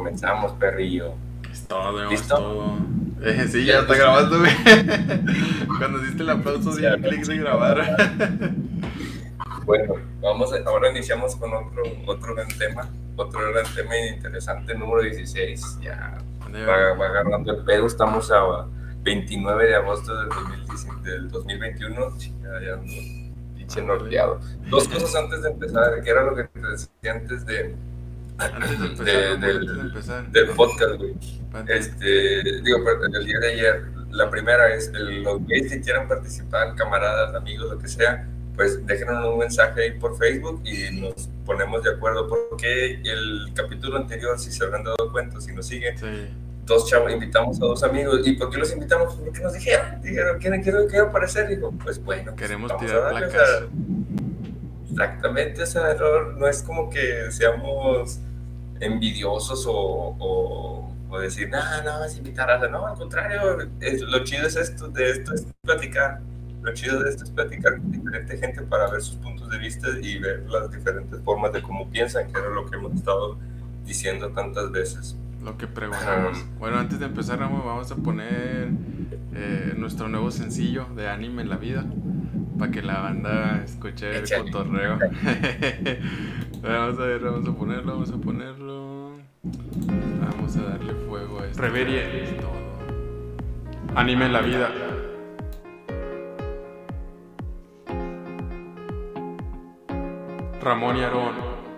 comenzamos, perrillo. Es todo, ¿Listo? es todo. Sí, ya está grabando, güey. Cuando diste el aplauso, di el clic de grabar. Bueno, ahora iniciamos con otro gran tema interesante, número 16. Ya va agarrando el pedo. Estamos a 29 de agosto del 2021. Ya ando pinche norteado. Dos cosas antes de empezar, que era lo que te decía antes de del podcast, güey. El día de ayer, la primera es los gays que quieran participar, camaradas, amigos, lo que sea, pues déjenos un mensaje ahí por Facebook y nos ponemos de acuerdo, porque el capítulo anterior, si se habrán dado cuenta, si nos siguen, dos chavos, invitamos a dos amigos. ¿Y por qué los invitamos? Porque nos dijeron, quiero aparecer. Digo, pues bueno, queremos tirar placas. Exactamente, o sea, no es como que seamos envidiosos o decir, no, es invitar a... No, al contrario, lo chido es esto es platicar. Lo chido de esto es platicar con diferente gente para ver sus puntos de vista y ver las diferentes formas de cómo piensan, que era lo que hemos estado diciendo tantas veces. Lo que preguntamos. Bueno, antes de empezar, Ramón, vamos a poner nuestro nuevo sencillo de Anime en la Vida, para que la banda escuche el cotorreo. Vamos a ponerlo. Vamos a darle fuego a esto. Reverie. Es todo. Anime en la Vida. Ramón y Aarón.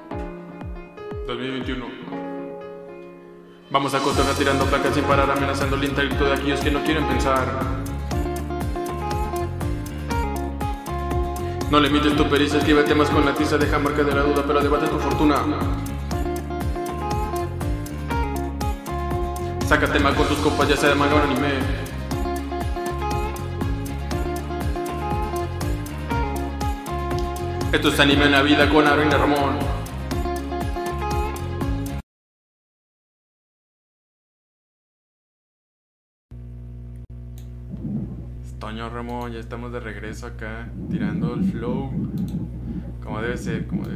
2021. Vamos a cotorrear tirando placas sin parar, amenazando el intelecto de aquellos que no quieren pensar. No limites tu pericia, escribe temas con la tiza, deja marca de la duda, pero debate tu fortuna. Saca tema con tus compas, ya sea de manga o anime. Esto es Anime en la Vida con Aarón y Ramón. Toño, Ramón, ya estamos de regreso acá, tirando el flow, como debe ser. Muy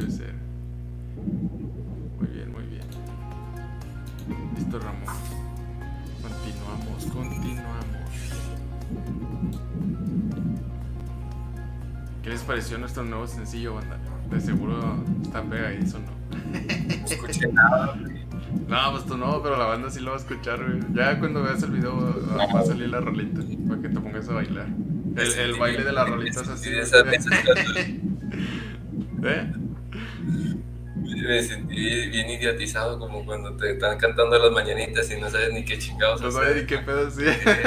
bien. Listo, Ramón. Continuamos. ¿Qué les pareció nuestro nuevo sencillo, banda? De seguro está pegadizo, ¿no? No escuché nada. No, pues tú no, pero la banda sí lo va a escuchar, güey. Ya cuando veas el video va a salir la rolita para que te pongas a bailar. El baile de la rolita es así. ¿Eh? Me sentí bien idiotizado, como cuando te están cantando las mañanitas y no sabes ni qué chingados. No sabes ni qué pedo, sí.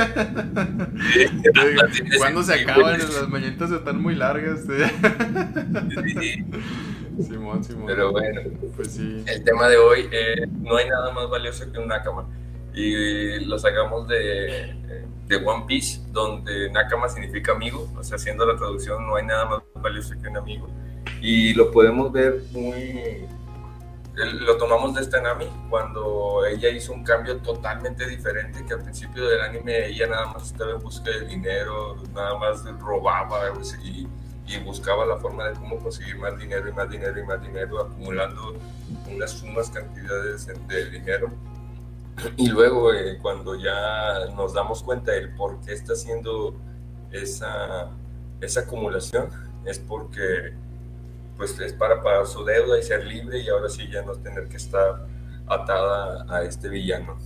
¿Cuándo se acaban? Las mañanitas están muy largas, Sí. Simón. Pero bueno, pues sí. El tema de hoy, no hay nada más valioso que un Nakama. Y lo sacamos de One Piece, donde Nakama significa amigo. O sea, haciendo la traducción, no hay nada más valioso que un amigo. Y lo podemos ver lo tomamos de esta Nami, cuando ella hizo un cambio totalmente diferente, que al principio del anime ella nada más estaba en busca de dinero, nada más robaba y buscaba la forma de cómo conseguir más dinero, acumulando unas sumas cantidades de dinero. Y luego cuando ya nos damos cuenta del por qué está haciendo esa acumulación, es porque pues es para pagar su deuda y ser libre, y ahora sí ya no tener que estar atada a este villano.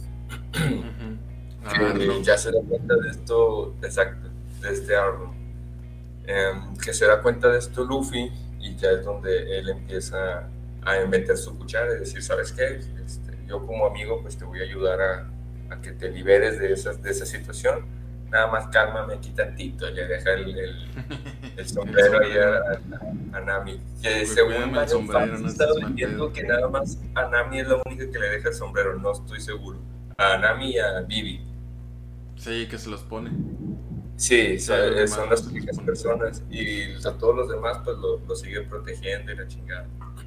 Que ya se da cuenta de esto, exacto, de este Arlong. Que se da cuenta de esto Luffy, y ya es donde él empieza a meter su cuchara y decir, ¿sabes qué? Yo como amigo pues te voy a ayudar a que te liberes de esa situación. Nada más cálmame aquí tantito. Le deja el sombrero ahí a Nami. Que según varios fans estaba diciendo que nada más a Nami es la única que le deja el sombrero, no estoy seguro. A Nami y a Vivi. Sí, que se los pone. Sí, son las únicas personas, y a todos los demás pues lo siguen protegiendo y la chingada.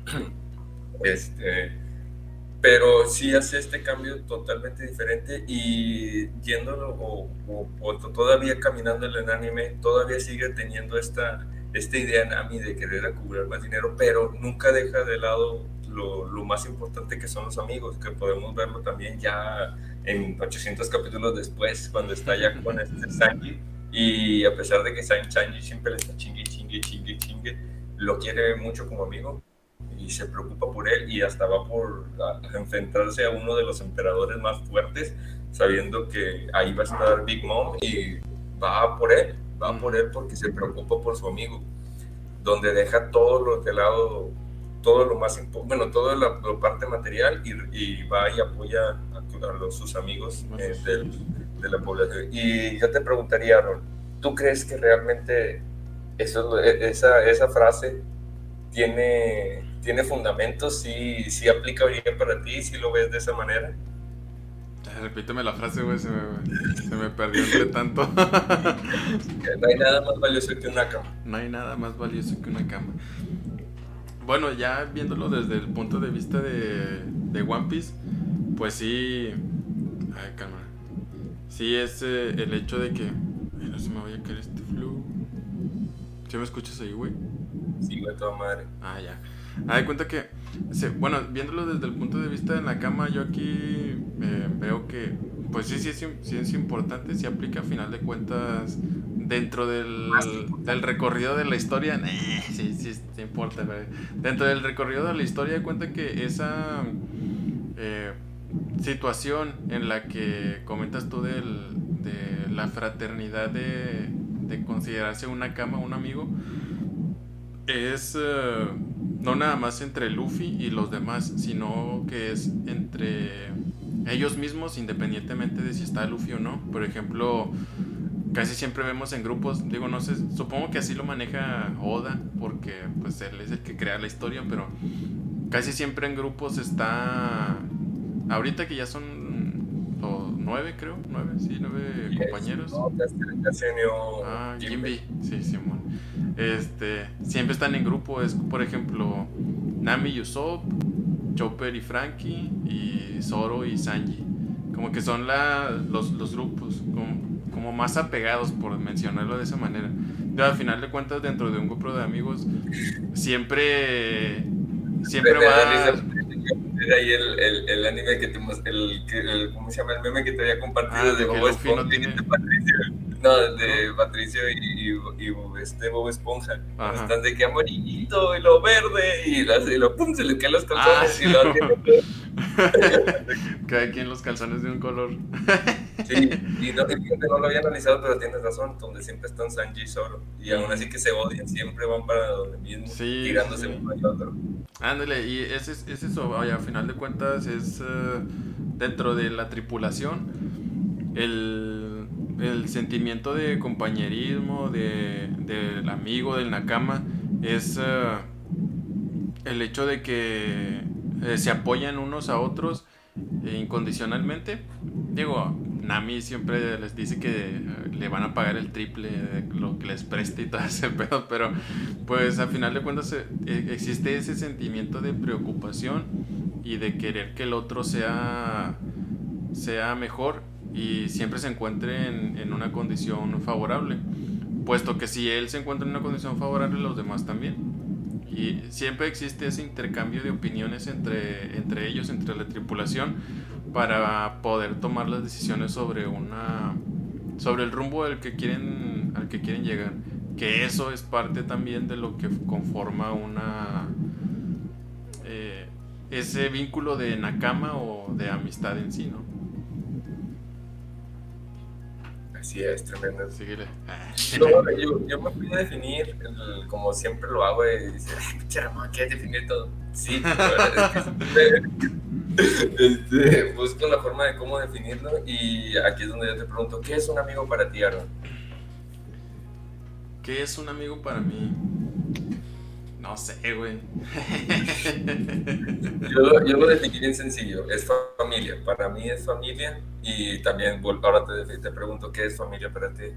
Pero sí hace este cambio totalmente diferente, y yéndolo o todavía caminando en el anime, todavía sigue teniendo esta idea Nami de querer acumular más dinero, pero nunca deja de lado lo más importante que son los amigos, que podemos verlo también ya en 800 capítulos después, cuando está ya con Sanji, y a pesar de que Sanji siempre le está chingue, lo quiere mucho como amigo, y se preocupa por él, y hasta va por a enfrentarse a uno de los emperadores más fuertes, sabiendo que ahí va a estar Big Mom, y va por él porque se preocupa por su amigo, donde deja todo lo de lado, todo lo más importante, toda la parte material, y va y apoya a sus amigos de la población. Y yo te preguntaría, Aaron, ¿tú crees que realmente esa frase tiene fundamentos? ¿Sí aplica bien para ti? ¿Sí lo ves de esa manera? Repíteme la frase, güey, se me perdió entre tanto. No hay nada más valioso que una cama. No hay nada más valioso que una cama. Bueno, ya viéndolo desde el punto de vista de One Piece, pues sí... Ay, calma. Sí es el hecho de que... Ay, no se me vaya a caer este flow. ¿Sí me escuchas ahí, güey? Sí, güey, toda madre. Ah, ya. De cuenta que... bueno, viéndolo desde el punto de vista de la cama, yo aquí veo que... Pues sí es importante, sí aplica a final de cuentas dentro del recorrido de la historia. Sí importa, güey. Dentro del recorrido de la historia, de cuenta que esa situación en la que comentas tú de la fraternidad de considerarse una cama, un amigo, es no nada más entre Luffy y los demás, sino que es entre ellos mismos, independientemente de si está Luffy o no. Por ejemplo, casi siempre vemos en grupos, digo, no sé, supongo que así lo maneja Oda, porque pues él es el que crea la historia, pero casi siempre en grupos está, ahorita que ya son 9, creo, 9 compañeros. Jinbe, sí, Simón. Siempre están en grupo, es por ejemplo Nami y Usopp, Chopper y Frankie, y Zoro y Sanji. Como que son los grupos como más apegados, por mencionarlo de esa manera. Pero al final de cuentas, dentro de un grupo de amigos siempre va... Ahí el anime que ¿cómo se llama? El meme que te había compartido de Bob Esponja, de Patricio y Bob Esponja. Están de que amarillito y lo verde y lo pum, se les caen los calzones y lo cada quien los calzones de un color. Sí, y no lo había analizado, pero tienes razón, donde siempre están Sanji y Zoro, y aún así que se odian, siempre van para donde mismo, tirándose uno al otro. Ándale, y es eso, vaya, a final de cuentas es dentro de la tripulación el sentimiento de compañerismo, del amigo, del nakama, es el hecho de que se apoyan unos a otros incondicionalmente. Digo, Nami siempre les dice que le van a pagar el triple de lo que les preste y todo ese pedo, pero pues al final de cuentas existe ese sentimiento de preocupación y de querer que el otro sea mejor y siempre se encuentre en una condición favorable, puesto que si él se encuentra en una condición favorable, los demás también. Y siempre existe ese intercambio de opiniones entre ellos, entre la tripulación, para poder tomar las decisiones sobre el rumbo al que quieren llegar. Que eso es parte también de lo que conforma ese vínculo de nakama o de amistad en sí, ¿no? Así es, tremendo. Síguele. Yo me fui a definir, como siempre lo hago, y dice, pinche Ramón, ¿quieres definir todo? Sí, busco la forma de cómo definirlo, y aquí es donde yo te pregunto, ¿qué es un amigo para ti, Aaron? ¿Qué es un amigo para mí? No sé, güey. Yo lo definí bien sencillo, es familia, para mí es familia, y también ahora te pregunto, ¿qué es familia para ti?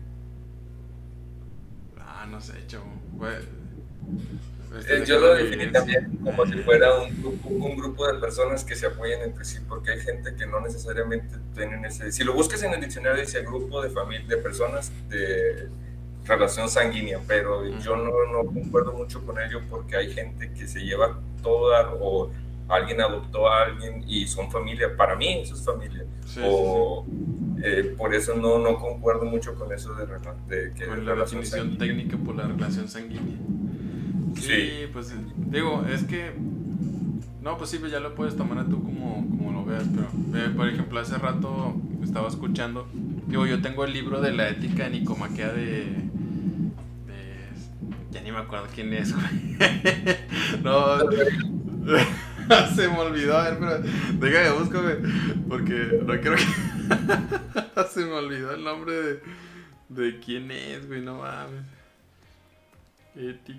No sé, chavo. Güey. Yo lo definí también como si fuera un grupo de personas que se apoyan entre sí, porque hay gente que no necesariamente tienen ese... Si lo buscas en el diccionario dice grupo de familia, de personas de relación sanguínea, pero yo no concuerdo mucho con ello, porque hay gente que se lleva toda o alguien adoptó a alguien y son familia. Para mí eso es familia. Sí, o por eso no concuerdo mucho con eso de que con la definición técnica por la relación sanguínea. Sí, pues digo, es que no, pues sí, ya lo puedes tomar tú como lo veas, pero por ejemplo, hace rato estaba escuchando, digo, yo tengo el libro de la ética de Nicomaquea de ya ni me acuerdo quién es, güey. No, se me olvidó, a ver, pero déjame busco, güey, porque no quiero que se me olvidó el nombre de quién es, güey, no mames. Ética.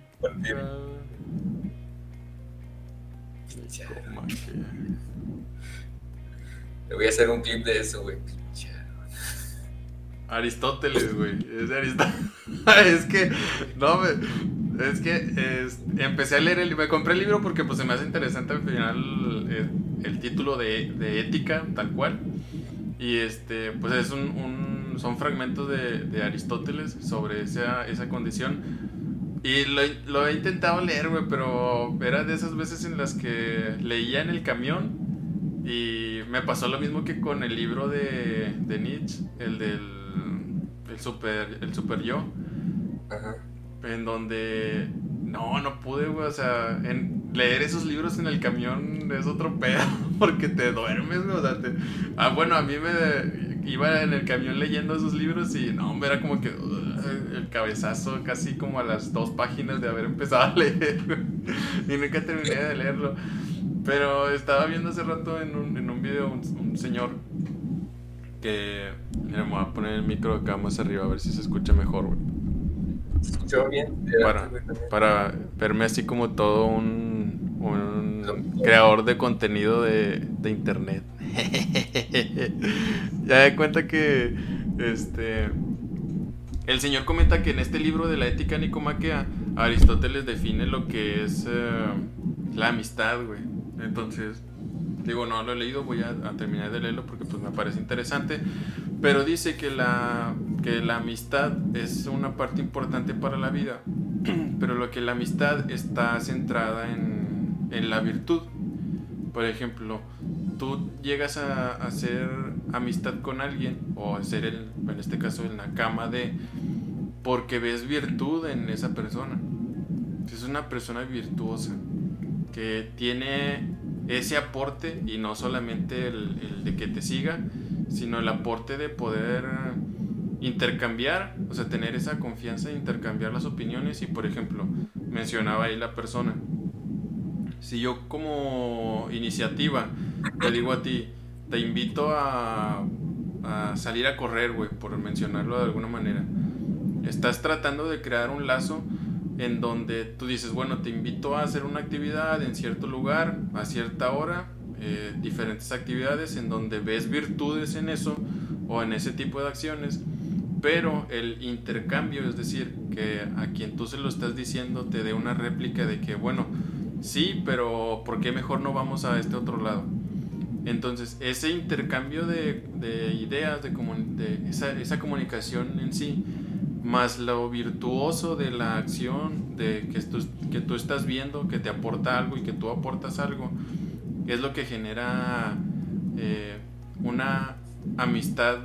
Le voy a hacer un clip de eso, güey. Aristóteles, güey. Es de Aristóteles. Es que, no, empecé a leer me compré el libro porque pues se me hace interesante al final el título de ética, tal cual. Y pues es son fragmentos de Aristóteles sobre esa condición. Y lo he intentado leer, güey, pero era de esas veces en las que leía en el camión. Y me pasó lo mismo que con el libro de Nietzsche, el super yo. Ajá. En donde no pude, güey, o sea, leer esos libros en el camión es otro pedo, porque te duermes, güey, o sea, bueno, a mí me iba en el camión leyendo esos libros y no, hombre, era como que el cabezazo casi como a las 2 páginas de haber empezado a leer, y nunca terminé de leerlo. Pero estaba viendo hace rato en un video un señor que... Mira, me voy a poner el micro acá más arriba a ver si se escucha mejor, güey. ¿Se escuchó bien? Para verme así como todo un creador de contenido de internet. Ya de cuenta que el señor comenta que en este libro de la ética nicomaquea Aristóteles define lo que es la amistad, güey. Entonces, digo, no lo he leído, voy a terminar de leerlo porque pues me parece interesante. Pero dice que la amistad es una parte importante para la vida, pero lo que la amistad está centrada en la virtud. Por ejemplo, tú llegas a hacer amistad con alguien, o a ser en este caso en la cama porque ves virtud en esa persona. Es una persona virtuosa que tiene ese aporte, y no solamente el de que te siga, sino el aporte de poder intercambiar, o sea, tener esa confianza de intercambiar las opiniones. Y por ejemplo, mencionaba ahí la persona, si yo como iniciativa te digo a ti, te invito a salir a correr, güey, por mencionarlo de alguna manera, estás tratando de crear un lazo en donde tú dices, bueno, te invito a hacer una actividad en cierto lugar, a cierta hora, diferentes actividades en donde ves virtudes en eso o en ese tipo de acciones, pero el intercambio, es decir, que a quien tú se lo estás diciendo te dé una réplica de que, bueno, sí, pero ¿por qué mejor no vamos a este otro lado? Entonces, ese intercambio de ideas, de esa comunicación en sí, más lo virtuoso de la acción, de que tú estás viendo, que te aporta algo y que tú aportas algo, es lo que genera una amistad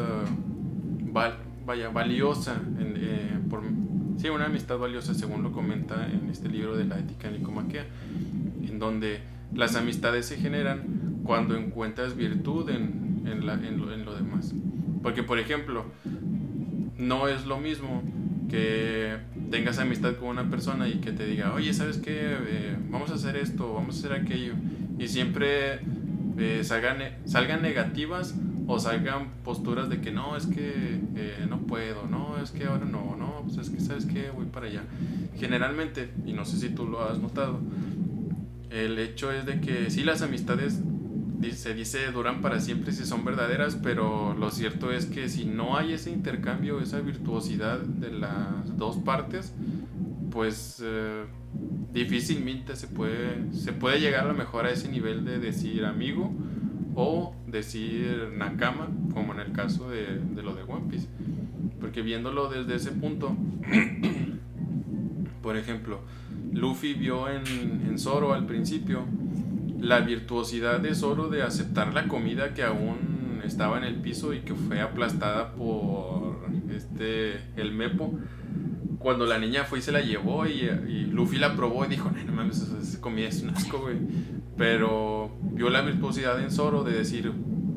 valiosa, una amistad valiosa, según lo comenta en este libro de la ética nicomaquea, en donde las amistades se generan cuando encuentras virtud en lo demás. Porque, por ejemplo, no es lo mismo que tengas amistad con una persona y que te diga, oye, ¿sabes qué? Vamos a hacer esto, vamos a hacer aquello, y siempre salgan negativas o salgan posturas de que no, es que no puedo, no, es que ahora no, pues es que, ¿sabes qué? Voy para allá. Generalmente, y no sé si tú lo has notado, el hecho es de que sí, las amistades se dice duran para siempre si son verdaderas, pero lo cierto es que si no hay ese intercambio, esa virtuosidad de las dos partes, pues difícilmente se puede llegar a lo mejor a ese nivel de decir amigo o decir nakama, como en el caso de lo de One Piece. Porque viéndolo desde ese punto, por ejemplo, Luffy vio en Zoro al principio la virtuosidad de Zoro de aceptar la comida que aún estaba en el piso y que fue aplastada por el Mepo. Cuando la niña fue y se la llevó y Luffy la probó y dijo, no mames, esa comida es un asco, güey. Pero vio la virtuosidad en Zoro de decir,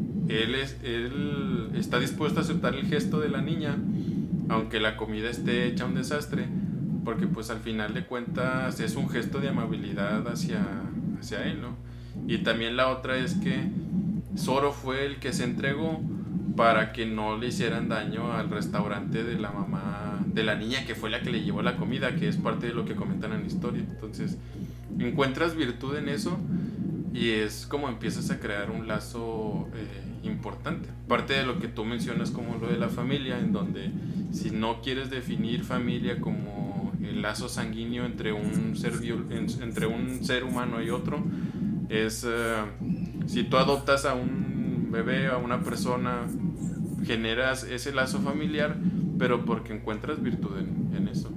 él está dispuesto a aceptar el gesto de la niña, aunque la comida esté hecha un desastre, porque pues al final de cuentas es un gesto de amabilidad hacia él, ¿no? Y también la otra es que Zoro fue el que se entregó para que no le hicieran daño al restaurante de la mamá de la niña, que fue la que le llevó la comida, que es parte de lo que comentan en la historia. Entonces encuentras virtud en eso y es como empiezas a crear un lazo importante. Parte de lo que tú mencionas como lo de la familia, en donde si no quieres definir familia como el lazo sanguíneo entre un ser humano y otro, es si tú adoptas a un bebé, a una persona, generas ese lazo familiar, pero porque encuentras virtud en eso.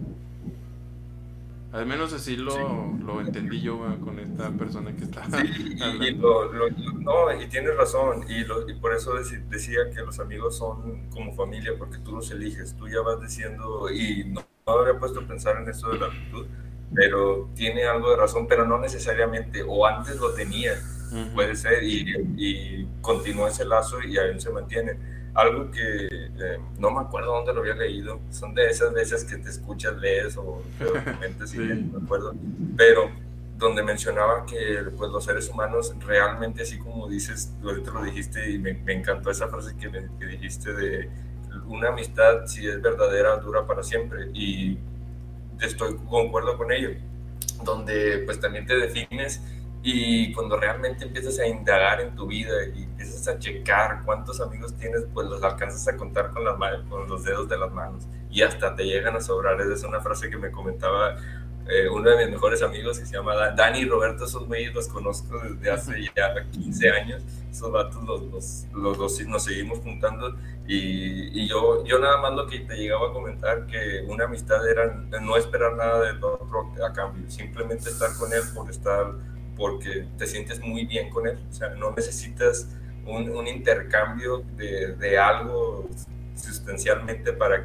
Al menos así lo entendí yo con esta persona que está hablando. No, y tienes razón, y por eso decía que los amigos son como familia, porque tú los eliges, tú ya vas diciendo, y no había puesto a pensar en eso de la virtud, pero tiene algo de razón, pero no necesariamente, o antes lo tenía, puede ser, y continúa ese lazo y aún se mantiene. Algo que no me acuerdo dónde lo había leído, son de esas veces que te escuchas, lees o te documentas, sí. No me acuerdo, pero donde mencionaba que pues, los seres humanos realmente, así como dices, ahorita lo dijiste y me encantó esa frase que dijiste de una amistad, si es verdadera, dura para siempre, y concuerdo con ello, donde pues también te defines. Y cuando realmente empiezas a indagar en tu vida y empiezas a checar cuántos amigos tienes, pues los alcanzas a contar con los dedos de las manos y hasta te llegan a sobrar. Esa es una frase que me comentaba uno de mis mejores amigos, que se llama Dani y Roberto. Esos güeyes los conozco desde hace ya 15 años. Esos vatos los dos nos seguimos juntando y yo nada más lo que te llegaba a comentar, que una amistad era no esperar nada del otro a cambio, simplemente estar con él porque te sientes muy bien con él. O sea, no necesitas un intercambio de algo sustancialmente para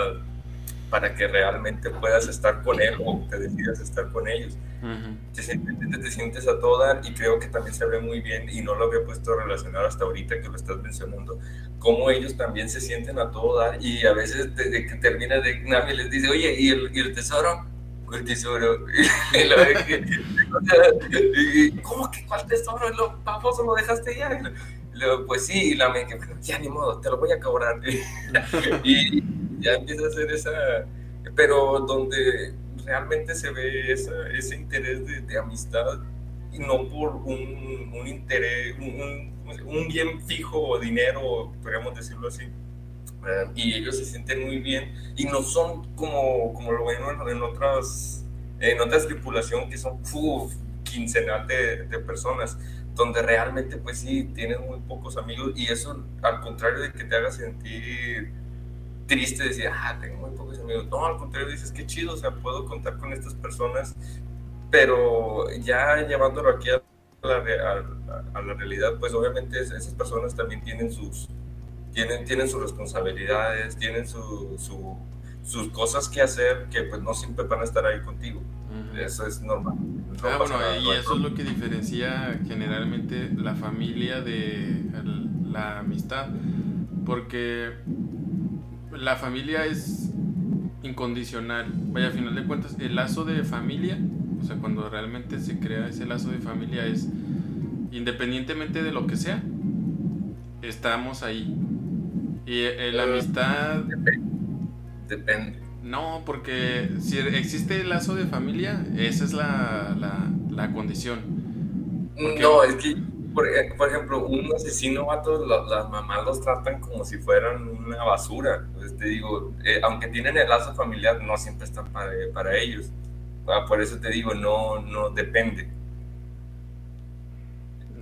que realmente puedas estar con él o te decidas estar con ellos. Te sientes a todo dar, y creo que también se ve muy bien, y no lo había puesto a relacionar hasta ahorita que lo estás mencionando, cómo ellos también se sienten a todo dar, y a veces desde que termina Nami les dice, oye, ¿y el tesoro? El tesoro. ¿Cómo que cuál tesoro? Lo famoso lo dejaste ya. Pues sí, y la me que ya ni modo, te lo voy a cobrar. Y ya empieza a hacer esa, pero donde realmente se ve ese interés de amistad, y no por un interés, un bien fijo o dinero, podríamos decirlo así. Y ellos se sienten muy bien y no son como lo ven en otras tripulaciones que son quincenal de personas, donde realmente pues sí tienes muy pocos amigos, y eso al contrario de que te haga sentir triste, decir tengo muy pocos amigos, no, al contrario dices qué chido, o sea, puedo contar con estas personas. Pero ya llevándolo aquí a la realidad, pues obviamente esas personas también tienen sus responsabilidades, tienen sus cosas que hacer, que pues no siempre van a estar ahí contigo. Eso es normal. Y eso es lo que diferencia generalmente la familia de la amistad, porque la familia es incondicional. Vaya, a final de cuentas, el lazo de familia, o sea, cuando realmente se crea ese lazo de familia, es independientemente de lo que sea, estamos ahí. Y la amistad depende. No, porque si existe el lazo de familia, esa es la condición. Porque... No, es que, por ejemplo, un asesino, vatos, las mamás los tratan como si fueran una basura. Pues te digo, aunque tienen el lazo familiar, no siempre están para ellos. Por eso te digo, no depende.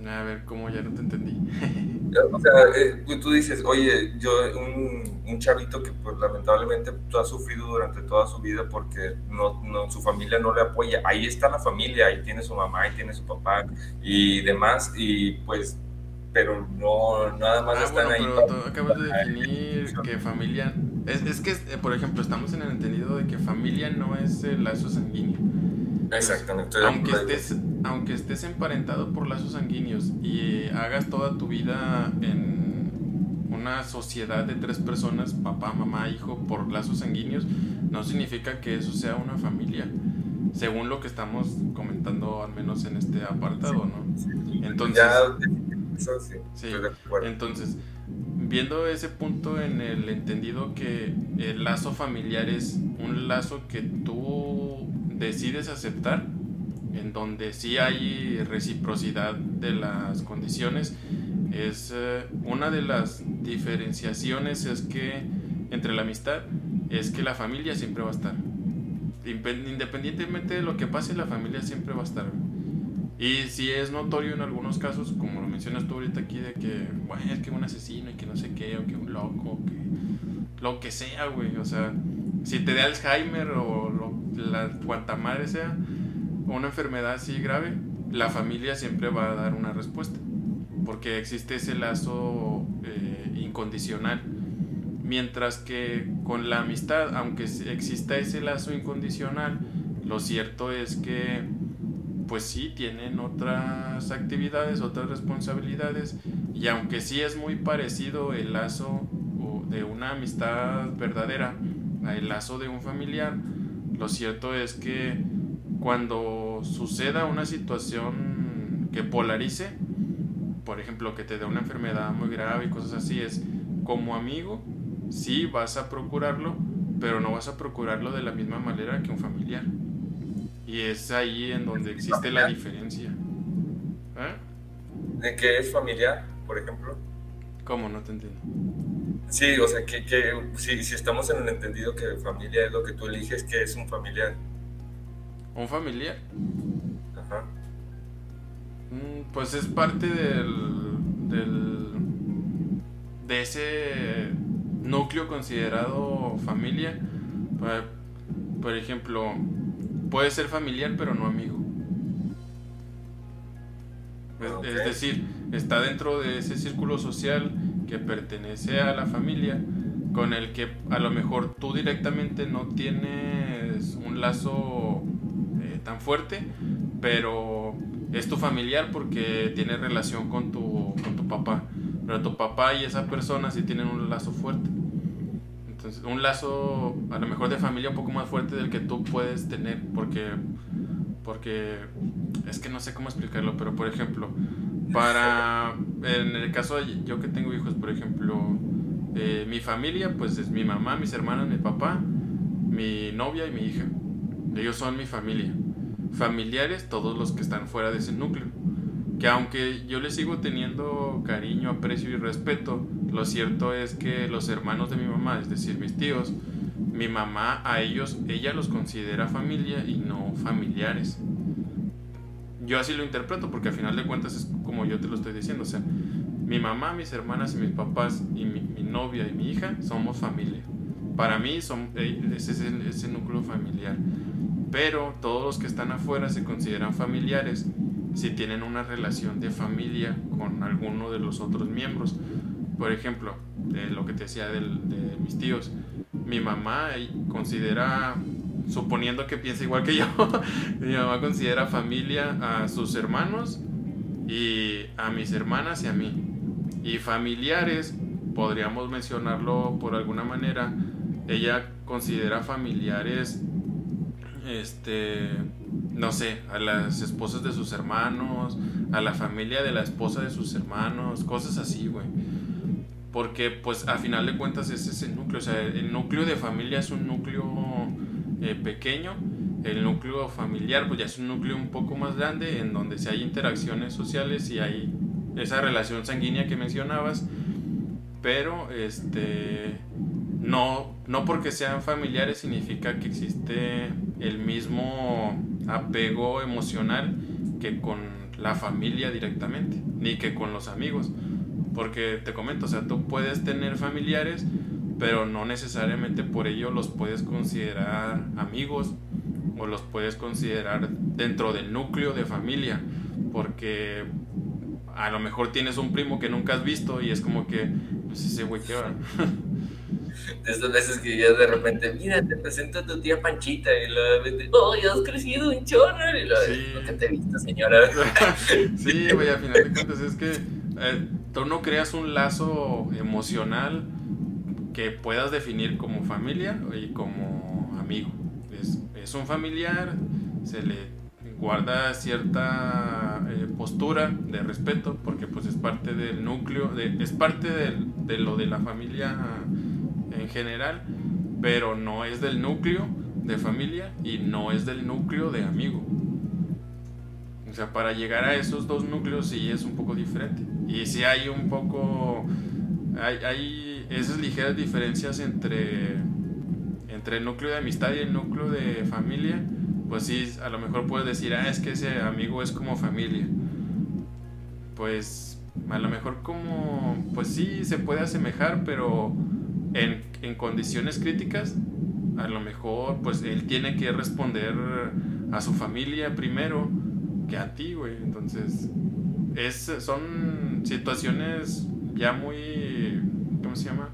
A ver, ¿cómo? Ya no te entendí. O sea, tú dices, oye, un chavito que pues lamentablemente ha sufrido durante toda su vida porque su familia no le apoya. Ahí está la familia, ahí tiene su mamá, ahí tiene su papá y demás, y pues, pero no, nada más están bueno, ahí. pero tú acabas de definir que familia... Es que, por ejemplo, estamos en el entendido de que familia no es el lazo sanguíneo. Exactamente. Aunque estés emparentado por lazos sanguíneos y hagas toda tu vida en una sociedad de 3 personas, papá, mamá, hijo, por lazos sanguíneos, no significa que eso sea una familia, según lo que estamos comentando, al menos en este apartado, ¿no? Sí. Entonces, sí, entonces, viendo ese punto en el entendido que el lazo familiar es un lazo que tú decides aceptar, en donde sí hay reciprocidad de las condiciones, es una de las diferenciaciones es que entre la amistad es que la familia siempre va a estar, independientemente de lo que pase, la familia siempre va a estar. Y si es notorio en algunos casos, como lo mencionas tú ahorita aquí, de que, bueno, es que un asesino y que no sé qué, o que un loco, que lo que sea, güey. O sea, si te da Alzheimer o cuanta madre sea, o una enfermedad así grave, la familia siempre va a dar una respuesta, porque existe ese lazo incondicional. Mientras que con la amistad, aunque exista ese lazo incondicional, lo cierto es que pues sí tienen otras actividades, otras responsabilidades, y aunque sí es muy parecido el lazo de una amistad verdadera al lazo de un familiar, lo cierto es que cuando suceda una situación que polarice, por ejemplo que te dé una enfermedad muy grave y cosas así, es como amigo sí vas a procurarlo, pero no vas a procurarlo de la misma manera que un familiar. Y es ahí en donde existe la diferencia. ¿De qué es familiar, por ejemplo? ¿Cómo? No te entiendo. Sí, o sea, si estamos en el entendido que familia es lo que tú eliges, ¿qué es un familiar? ¿Un familiar? Ajá. Pues es parte de ese núcleo considerado familia. Por ejemplo, puede ser familiar pero no amigo. Okay. Es decir, está dentro de ese círculo social que pertenece a la familia, con el que a lo mejor tú directamente no tienes un lazo tan fuerte, pero es tu familiar porque tiene relación con tu papá. Pero tu papá y esa persona sí tienen un lazo fuerte. Entonces, un lazo a lo mejor de familia un poco más fuerte del que tú puedes tener, porque es que no sé cómo explicarlo, pero por ejemplo, en el caso de yo que tengo hijos, por ejemplo, mi familia pues es mi mamá, mis hermanas, mi papá, mi novia y mi hija. Ellos son mi familia. Familiares, todos los que están fuera de ese núcleo, que aunque yo les sigo teniendo cariño, aprecio y respeto, lo cierto es que los hermanos de mi mamá, es decir, mis tíos, mi mamá ella los considera familia y no familiares. Yo así lo interpreto, porque al final de cuentas es como yo te lo estoy diciendo, o sea, mi mamá, mis hermanas y mis papás y mi novia y mi hija somos familia. Para mí ese es ese núcleo familiar. Pero todos los que están afuera se consideran familiares si tienen una relación de familia con alguno de los otros miembros. Por ejemplo, lo que te decía de mis tíos, mi mamá considera, suponiendo que piensa igual que yo, mi mamá considera familia a sus hermanos y a mis hermanas y a mí. Y familiares, podríamos mencionarlo por alguna manera, ella considera familiares, no sé, a las esposas de sus hermanos, a la familia de la esposa de sus hermanos, cosas así, güey. Porque pues a final de cuentas ese es el núcleo, o sea, el núcleo de familia es un núcleo pequeño, el núcleo familiar pues ya es un núcleo un poco más grande, en donde sí hay interacciones sociales y hay esa relación sanguínea que mencionabas, pero no porque sean familiares significa que existe el mismo apego emocional que con la familia directamente, ni que con los amigos. Porque te comento, o sea, tú puedes tener familiares, pero no necesariamente por ello los puedes considerar amigos o los puedes considerar dentro del núcleo de familia, porque a lo mejor tienes un primo que nunca has visto y es como que, pues ese güey, ¿qué va? De esas veces que ya de repente, mira, te presento a tu tía Panchita, y luego, oh, ya has crecido un chorro, y luego, Sí. nunca te he visto, señora. Sí, güey, al final de cuentas es que tú no creas un lazo emocional que puedas definir como familia y como amigo. Es un familiar, se le guarda cierta postura de respeto, porque pues es parte del núcleo, es parte de lo de la familia en general, pero no es del núcleo de familia y no es del núcleo de amigo. O sea, para llegar a esos dos núcleos sí es un poco diferente. Y sí hay un poco... Hay esas ligeras diferencias entre el núcleo de amistad y el núcleo de familia. Pues sí, a lo mejor puedes decir, es que ese amigo es como familia. Pues a lo mejor como... Pues sí, se puede asemejar, pero en condiciones críticas, a lo mejor pues él tiene que responder a su familia primero que a ti, güey. Entonces son situaciones ya muy, ¿cómo se llama?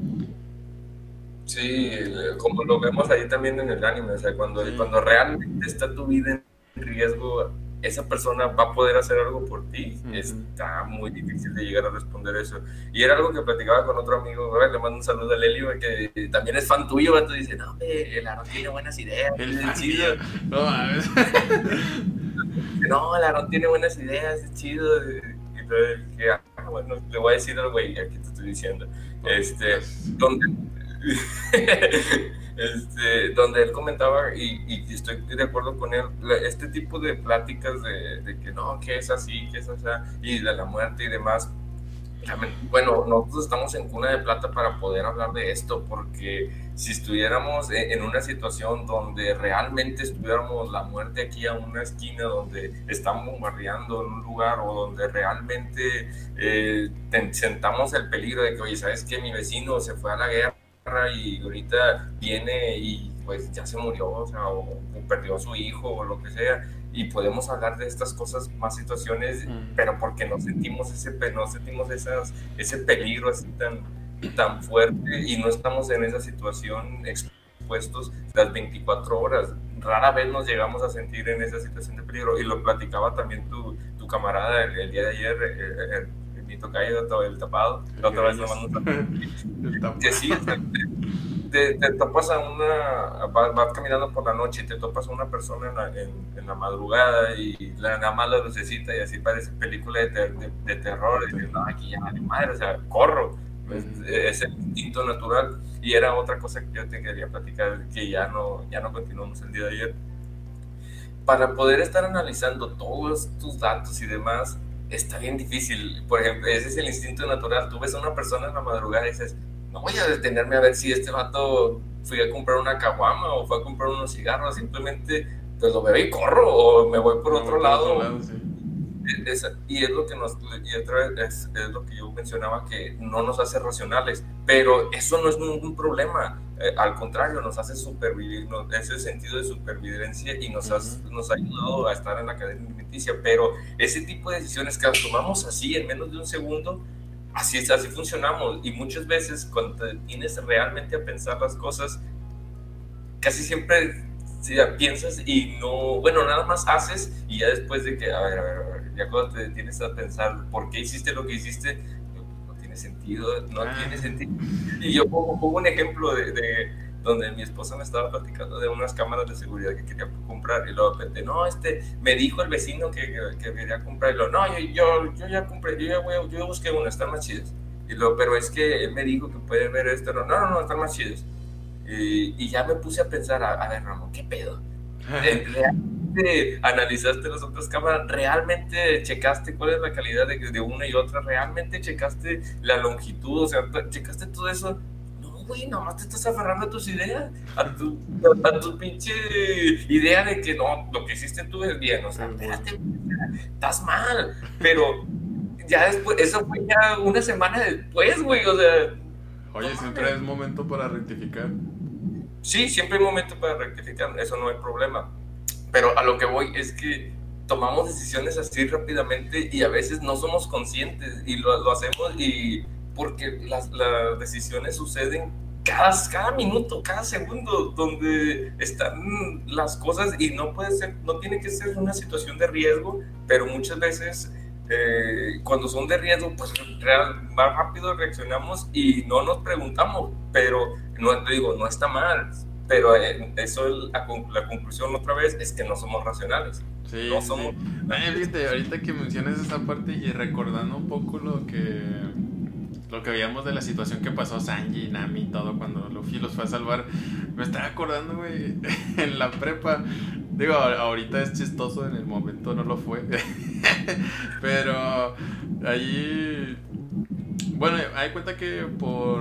Sí, como lo vemos ahí también en el anime, o sea, cuando realmente está tu vida en riesgo, esa persona va a poder hacer algo por ti. Está muy difícil de llegar a responder eso. Y era algo que platicaba con otro amigo, le mando un saludo a Lelio, que también es fan tuyo, y dice, no, el Aaron tiene buenas ideas. El chido. No mames. No, el Aaron tiene buenas ideas, es chido. Y entonces dije, bueno, le voy a decir al güey, aquí te estoy diciendo, donde él comentaba, y estoy de acuerdo con él, este tipo de pláticas de que no, que es así, que es así, y de la muerte y demás. Bueno, nosotros estamos en cuna de plata para poder hablar de esto, porque si estuviéramos en una situación donde realmente estuviéramos la muerte aquí a una esquina, donde estamos bombardeando en un lugar, o donde realmente sentamos el peligro de que, oye, ¿sabes qué? Mi vecino se fue a la guerra y ahorita viene y pues ya se murió, o sea, o perdió a su hijo o lo que sea, y podemos hablar de estas cosas, más situaciones, pero porque no sentimos ese peligro así tan fuerte, y no estamos en esa situación expuestos las 24 horas. Rara vez nos llegamos a sentir en esa situación de peligro, y lo platicaba también tu camarada el día de ayer, mi tocayo, el tapado, la otra vez nos mandó que sí, te topas vas caminando por la noche y te topas a una persona en la madrugada, y nada más la lucecita, y así parece película de terror, y dices, no, aquí ya vale madre, o sea, corro. Es el instinto natural. Y era otra cosa que yo te quería platicar, que ya no continuamos el día de ayer. Para poder estar analizando todos tus datos y demás, está bien difícil. Por ejemplo, ese es el instinto natural. Tú ves a una persona en la madrugada y dices, no voy a detenerme a ver si este vato fui a comprar una caguama o fue a comprar unos cigarros, simplemente pues lo veo y corro, o me voy por otro lado. Sí. Y es lo que es lo que yo mencionaba, que no nos hace racionales, pero eso no es ningún problema, al contrario, nos hace supervivir, ese sentido de supervivencia, y nos ha ayudado a estar en la cadena alimenticia. Pero ese tipo de decisiones que las tomamos así en menos de un segundo, así funcionamos. Y muchas veces cuando te tienes realmente a pensar las cosas, casi siempre piensas y no, bueno, nada más haces, y ya después de que, a ver, ya cuando te detienes a pensar por qué hiciste lo que hiciste, no tiene sentido. Y yo pongo un ejemplo de donde mi esposa me estaba platicando de unas cámaras de seguridad que quería comprar, y luego me dijo el vecino que quería comprar, y luego, no, yo ya compré, yo busqué una, están más chidas, y luego, pero es que él me dijo que puede ver esto, no, están más chidas. Y ya me puse a pensar, a ver, Ramón, ¿qué pedo? ¿Realmente analizaste las otras cámaras? ¿Realmente checaste cuál es la calidad de una y otra? ¿Realmente checaste la longitud? O sea, ¿checaste todo eso? No, güey, nomás te estás aferrando a tus ideas, a tu pinche idea de que no, lo que hiciste tú es bien, o sea, espérate, estás mal, pero ya después, eso fue ya una semana después, güey, o sea... Oye, no, siempre es momento para rectificar. Sí, siempre hay momento para rectificar, eso no hay problema, pero a lo que voy es que tomamos decisiones así rápidamente y a veces no somos conscientes y lo hacemos y porque las decisiones suceden cada minuto, cada segundo donde están las cosas y no puede ser, no tiene que ser una situación de riesgo, pero muchas veces cuando son de riesgo pues más rápido reaccionamos y no nos preguntamos, pero no digo, no está mal, pero eso la conclusión otra vez es que no somos racionales. Sí, no somos... Fíjate, ahorita que mencionas esa parte y recordando un poco lo que veíamos de la situación que pasó Sanji, Nami y todo cuando Luffy los fue a salvar, me estaba acordando, güey, en la prepa. Digo, ahorita es chistoso, en el momento no lo fue. Pero ahí, bueno, hay cuenta que por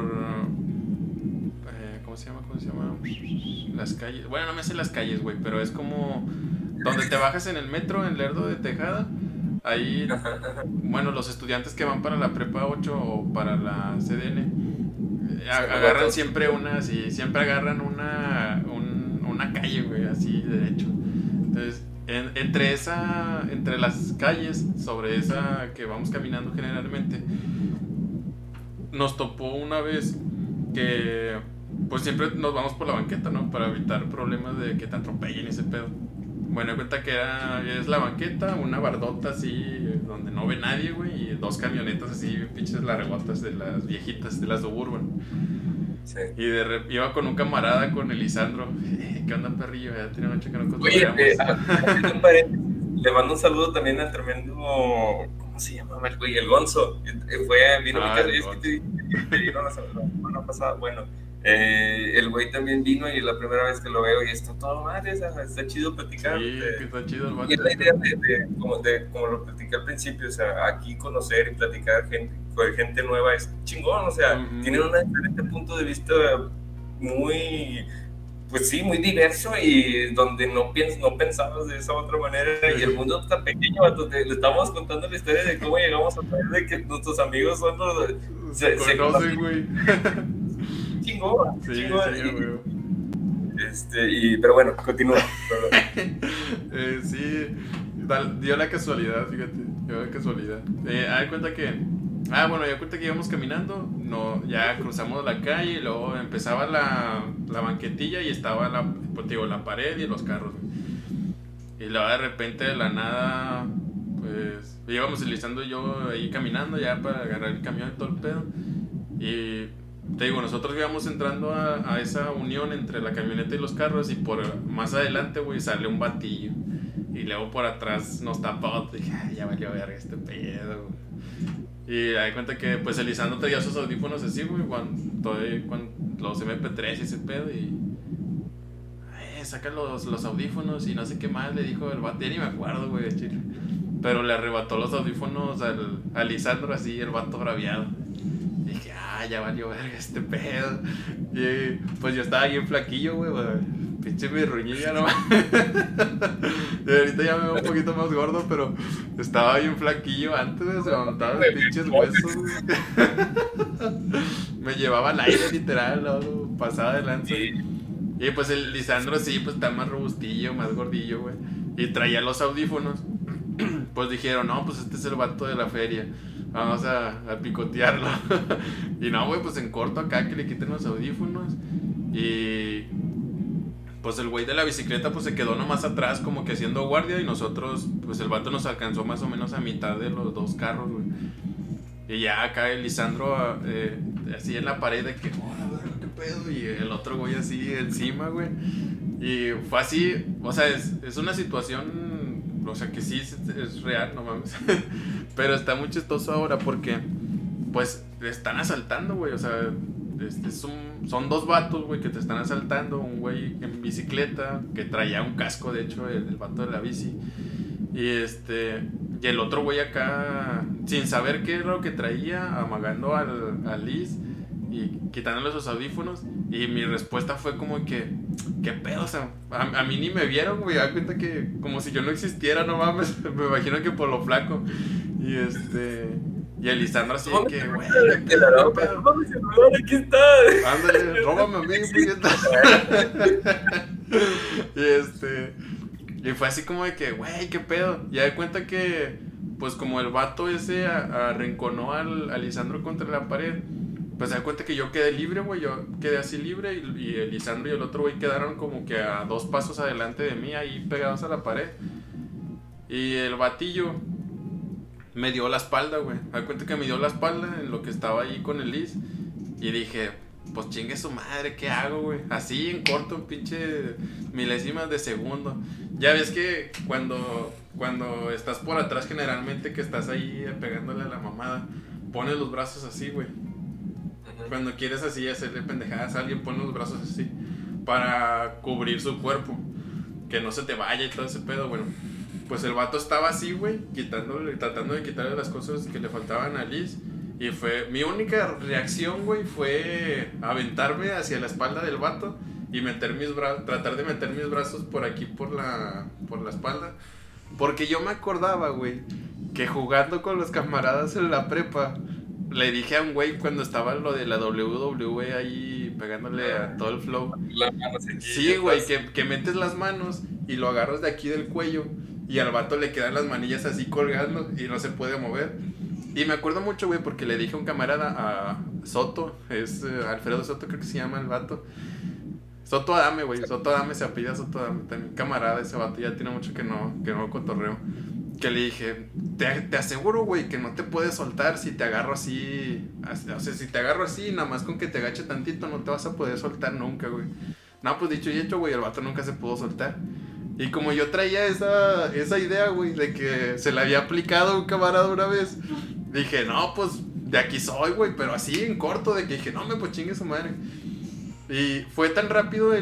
¿cómo se llama? Las calles, bueno, no me sé las calles, güey, pero es como donde te bajas en el metro, en Lerdo de Tejada. Ahí, bueno, los estudiantes que van para la prepa 8 o para la CDN agarran siempre siempre agarran una calle, güey, así derecho. Entonces, entre las calles, sobre esa que vamos caminando generalmente, nos topó una vez que pues siempre nos vamos por la banqueta, ¿no? Para evitar problemas de que te atropellen ese pedo. Bueno, me cuenta que es la banqueta, una bardota así, donde no ve nadie, güey, y 2 camionetas así, pinches largotas de las viejitas, de las Suburban. Sí. Y iba con un camarada, con Elisandro. ¿Qué onda, perrillo? Ya tenía mucho que no cotorreamos. Oye, le mando un saludo también al tremendo, ¿cómo se llama el güey? El Gonzo. Vino a mi casa, es que te vino la semana pasada, bueno. El güey también vino y es la primera vez que lo veo y está todo mal, está chido platicar. Sí, que está chido el vato. Y la idea como lo platicé al principio, o sea, aquí conocer y platicar con gente nueva es chingón, o sea, tienen un diferente punto de vista muy, pues sí, muy diverso y donde no pensabas de esa otra manera y el mundo está pequeño, le estamos contando la historia de cómo llegamos a saber de que nuestros amigos son los... Se conocen, güey. Chingón, sí, pero bueno, continúa. Sí, dio la casualidad, fíjate, hay cuenta que ya cuenta que íbamos caminando, ya cruzamos la calle y luego empezaba la banquetilla y estaba la pared y los carros, y luego de repente de la nada pues íbamos Elisandro y yo ahí caminando ya para agarrar el camión y todo el pedo, y te digo, nosotros íbamos entrando a esa unión entre la camioneta y los carros y por más adelante, güey, sale un batillo y luego por atrás nos tapó. Dije, ya valió verga este pedo, güey. Y hay cuenta que pues Elisandro traía sus audífonos así, güey, cuando los MP3 y ese pedo y saca los audífonos y no sé qué más le dijo el vato, ya ni me acuerdo, güey, pero le arrebató los audífonos a Lisandro así, el vato braviado. Y dije, ya valió verga este pedo. Y pues yo estaba bien flaquillo, güey, pinche mi ruñilla nomás. Y ahorita ya me veo un poquito más gordo, pero estaba bien flaquillo antes, güey, se me montaban los pinches huesos, güey. Me llevaba al aire literal, ¿no? Pasaba adelante. Y pues el Lisandro sí, pues está más robustillo, más gordillo, güey. Y traía los audífonos. Pues dijeron, no, pues este es el vato de la feria, vamos a picotearlo. Y no, güey, pues en corto acá que le quiten los audífonos. Y pues el güey de la bicicleta pues se quedó nomás atrás como que haciendo guardia. Y nosotros, pues el vato nos alcanzó más o menos a mitad de los 2 carros, güey. Y ya acá el Lisandro así en la pared de que, qué pedo. Y el otro güey así encima, güey. Y fue así, o sea, es una situación, o sea, que sí es real, no mames. Pero está muy chistoso ahora porque, pues, te están asaltando, güey. O sea, son 2 vatos, güey, que te están asaltando. Un güey en bicicleta, que traía un casco, de hecho, el vato de la bici. Y el otro güey acá, sin saber qué era lo que traía, amagando al Liz. y quitándole sus audífonos. Y mi respuesta fue como que, ¿qué pedo? O sea, a mí ni me vieron, güey. Da cuenta que como si yo no existiera, no mames. Me imagino que por lo flaco. Y y el Lisandro así de que, güey, ¿qué pedo? Róbame mi celular, aquí está. Ándale, róbame a mí, puñeta. Y fue así como de que, güey, ¿qué pedo? Y da cuenta que, pues como el vato ese arrinconó al Lisandro contra la pared, pues da cuenta que yo quedé libre, güey. Yo quedé así libre y el Lisandro y el otro güey quedaron como que a 2 pasos adelante de mí, ahí pegados a la pared. Y el batillo me dio la espalda, güey. Da cuenta que me dio la espalda en lo que estaba ahí con el Liz. Y dije, pues chingue su madre, ¿qué hago, güey? Así en corto, un pinche milésimas de segundo. Ya ves que cuando estás por atrás, generalmente que estás ahí pegándole a la mamada, pones los brazos así, güey. Cuando quieres así hacerle pendejadas a alguien, pone los brazos así para cubrir su cuerpo, que no se te vaya y todo ese pedo. Bueno, pues el vato estaba así, güey, tratando de quitarle las cosas que le faltaban a Liz. Y fue mi única reacción, güey, fue aventarme hacia la espalda del vato y tratar de meter mis brazos por aquí, por la espalda. Porque yo me acordaba, güey, que jugando con los camaradas en la prepa, le dije a un güey cuando estaba lo de la WWE ahí pegándole a todo el flow. Sí, güey, que metes las manos y lo agarras de aquí del cuello y al vato le quedan las manillas así colgando y no se puede mover. Y me acuerdo mucho, güey, porque le dije a un camarada, a Soto, es Alfredo Soto, creo que se llama el vato. Soto Adame, güey, Soto Adame, se apellida Soto Adame, también camarada ese vato, ya tiene mucho que no cotorreo. Que le dije, te aseguro, güey, que no te puedes soltar si te agarro así. O sea, si te agarro así, nada más con que te agache tantito, no te vas a poder soltar nunca, güey. No, pues dicho y hecho, güey, el vato nunca se pudo soltar. Y como yo traía esa idea, güey, de que se la había aplicado a un camarada una vez, dije, no, pues de aquí soy, güey, pero así en corto, de que dije, no, pues chingue su madre. Y fue tan rápido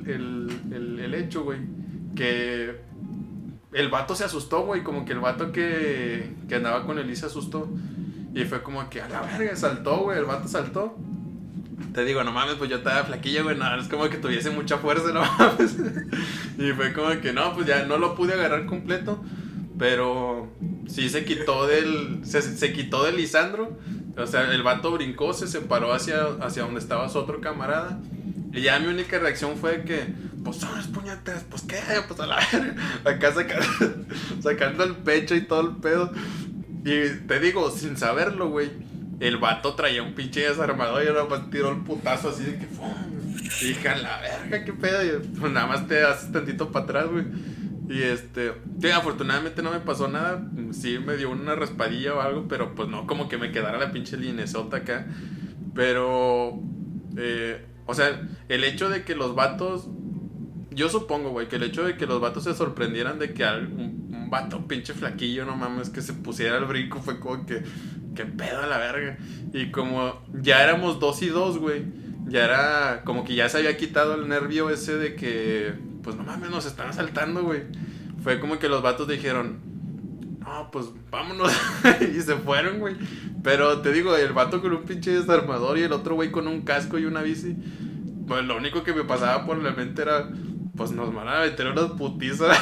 el hecho, güey, que el vato se asustó, güey, como que el vato que andaba con Elise se asustó. Y fue como que a la verga, saltó, güey, el vato saltó. Te digo, no mames, pues yo estaba flaquillo, güey, no, es como que tuviese mucha fuerza, no mames. Y fue como que no, pues ya no lo pude agarrar completo. Pero sí se quitó se quitó del Lisandro. O sea, el vato brincó, se separó hacia donde estaba su otro camarada. Y ya mi única reacción fue que, pues son las puñetas, pues qué, pues a la verga. Acá sacando el pecho y todo el pedo. Y te digo, sin saberlo, güey, el vato traía un pinche desarmador y nada más tiró el putazo así de que, ¡pum! Y dije, a la verga, qué pedo. Y pues nada más te haces tantito para atrás, güey. Y sí, afortunadamente no me pasó nada. Sí me dio una raspadilla o algo, pero pues no como que me quedara la pinche linesota acá. Pero, o sea, el hecho de que los vatos, yo supongo, güey, que el hecho de que los vatos se sorprendieran de que un vato pinche flaquillo, no mames, que se pusiera al brinco, fue como que, qué pedo a la verga. Y como ya éramos 2 y 2, güey, ya era como que ya se había quitado el nervio ese de que, pues no mames, nos están asaltando, güey. Fue como que los vatos dijeron, no, pues vámonos. Y se fueron, güey. Pero te digo, el vato con un pinche desarmador y el otro güey con un casco y una bici. Pues lo único que me pasaba por la mente era, pues nos van a meter unas putizas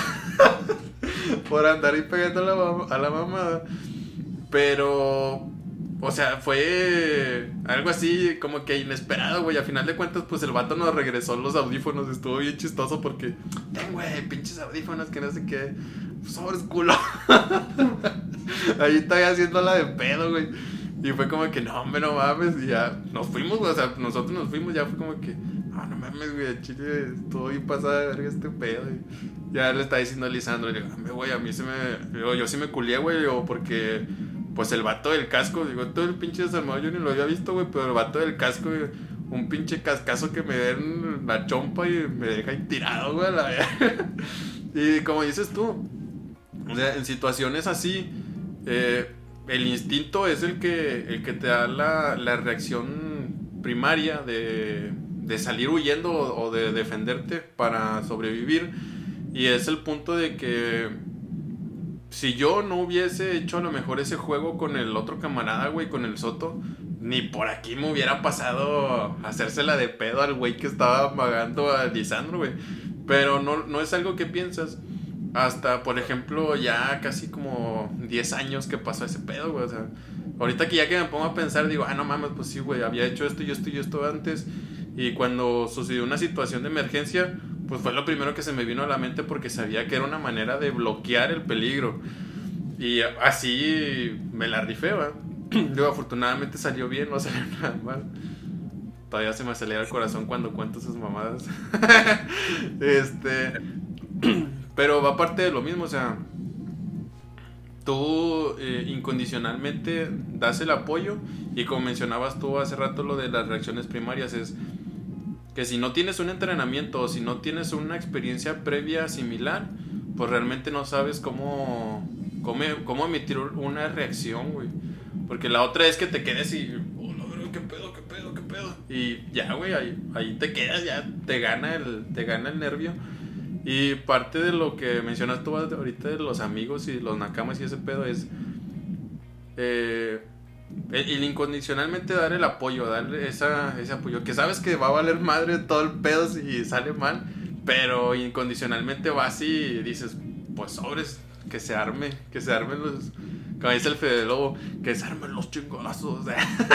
por andar ahí pegando a la mamada. Pero, o sea, fue algo así como que inesperado, güey. A final de cuentas, pues el vato nos regresó los audífonos. Estuvo bien chistoso porque, güey, pinches audífonos que no sé qué. Sobres culo. Ahí estaba haciéndola de pedo, güey. Y fue como que, no, hombre, no mames. Y ya nos fuimos, güey. O sea, nosotros nos fuimos. Ya fue como que, no mames, güey. Chile, estuvo bien pasada de verga este pedo. Y ya le está diciendo a Lisandro. Y le digo, güey, a mí yo sí me culié, güey. Porque, pues el vato del casco, digo, todo el pinche desarmado yo ni lo había visto, güey. Pero el vato del casco, güey, un pinche cascazo que me den la chompa y me deja ahí tirado, güey, a la verga. Y como dices tú, o sea, en situaciones así, el instinto es el que te da la reacción primaria de salir huyendo o de defenderte para sobrevivir. Y es el punto de que si yo no hubiese hecho a lo mejor ese juego con el otro camarada, güey, con el Soto, ni por aquí me hubiera pasado hacérsela de pedo al güey que estaba amagando a Lisandro, güey. Pero no es algo que piensas hasta, por ejemplo, ya casi como 10 años que pasó ese pedo, güey. O sea, ahorita que ya que me pongo a pensar, digo, no mames, pues sí, güey, había hecho esto y esto y esto antes. Y cuando sucedió una situación de emergencia, pues fue lo primero que se me vino a la mente porque sabía que era una manera de bloquear el peligro. Y así me la rifé, ¿verdad? Luego afortunadamente salió bien, no salió nada mal. Todavía se me acelera el corazón cuando cuento esas mamadas. Pero va parte de lo mismo, o sea, tú incondicionalmente das el apoyo. Y como mencionabas tú hace rato lo de las reacciones primarias, es que si no tienes un entrenamiento o si no tienes una experiencia previa similar, pues realmente no sabes cómo emitir una reacción, güey. Porque la otra es que te quedes y, qué pedo. Y ya, güey, ahí te quedas, ya te gana el nervio. Y parte de lo que mencionas tú ahorita de los amigos y los nakamas y ese pedo es el incondicionalmente dar el apoyo, darle ese apoyo, que sabes que va a valer madre todo el pedo si sale mal, pero incondicionalmente vas y dices, pues sobres, que se armen los, como dice el Fede Lobo, que se armen los chingazos.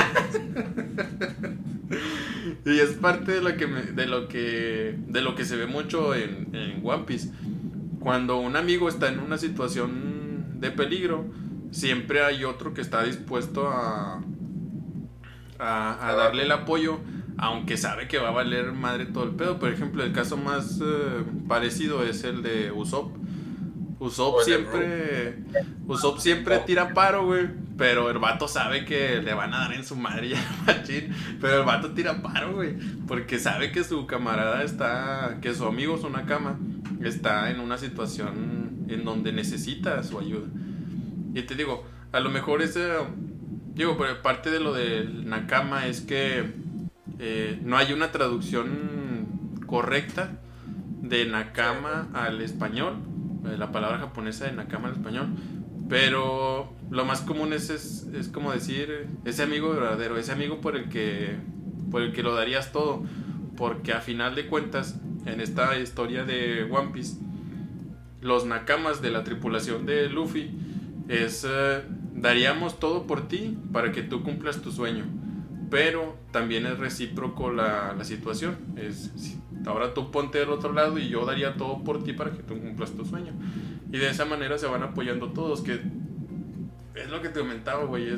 Y es parte de lo que se ve mucho en One Piece. Cuando un amigo está en una situación de peligro, siempre hay otro que está dispuesto a darle el apoyo, aunque sabe que va a valer madre todo el pedo. Por ejemplo, el caso más parecido es el de Usopp. Usopp siempre tira paro, güey, pero el vato sabe que le van a dar en su madre ya machín, pero el vato tira paro, güey, porque sabe que su camarada que su amigo, su nakama, está en una situación en donde necesita su ayuda. Y te digo, a lo mejor pero parte de lo del nakama es que no hay una traducción correcta de nakama al español, la palabra japonesa de nakama al español, pero lo más común es como decir ese amigo verdadero, ese amigo por el que lo darías todo, porque a final de cuentas en esta historia de One Piece, los nakamas de la tripulación de Luffy daríamos todo por ti para que tú cumplas tu sueño, pero también es recíproco la situación. Ahora tú ponte del otro lado y yo daría todo por ti para que tú cumplas tu sueño. Y de esa manera se van apoyando todos, que es lo que te comentaba, güey.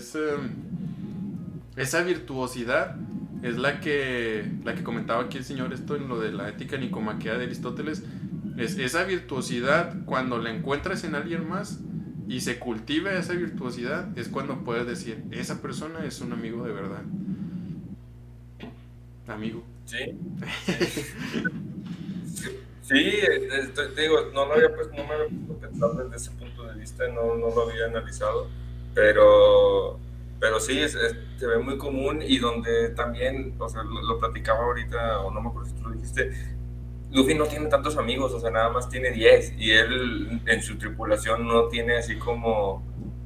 Esa virtuosidad es la que comentaba aquí el señor en lo de la ética nicomaquea de Aristóteles. Es esa virtuosidad, cuando la encuentras en alguien más y se cultiva esa virtuosidad, es cuando puedes decir, esa persona es un amigo de verdad. Amigo. Sí. Sí, te digo, no me había puesto a pensar desde ese punto de vista, no lo había analizado, pero sí, se ve muy común, y donde también, o sea, lo platicaba ahorita, o no me acuerdo si tú lo dijiste, Luffy no tiene tantos amigos, o sea, nada más tiene 10, y él en su tripulación no tiene así como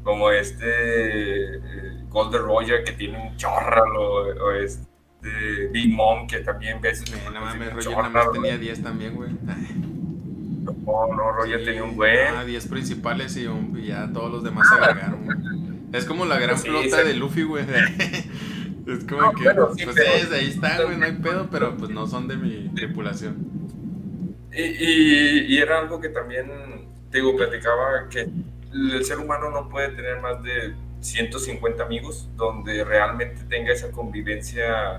Golden Roger, que tiene un chorro, o Big Mom, que también ves. No mames, Roger nada más tenía 10 también, güey. No, Roger sí, tenía un buen. 10 principales y ya todos los demás se agregaron, güey. Es como la gran flota de Luffy, güey. Es como que, bueno, sí, pues ahí están, güey, no hay pedo, pero pues no son de mi tripulación. Y era algo que también, te digo, platicaba, que el ser humano no puede tener más de 150 amigos donde realmente tenga esa convivencia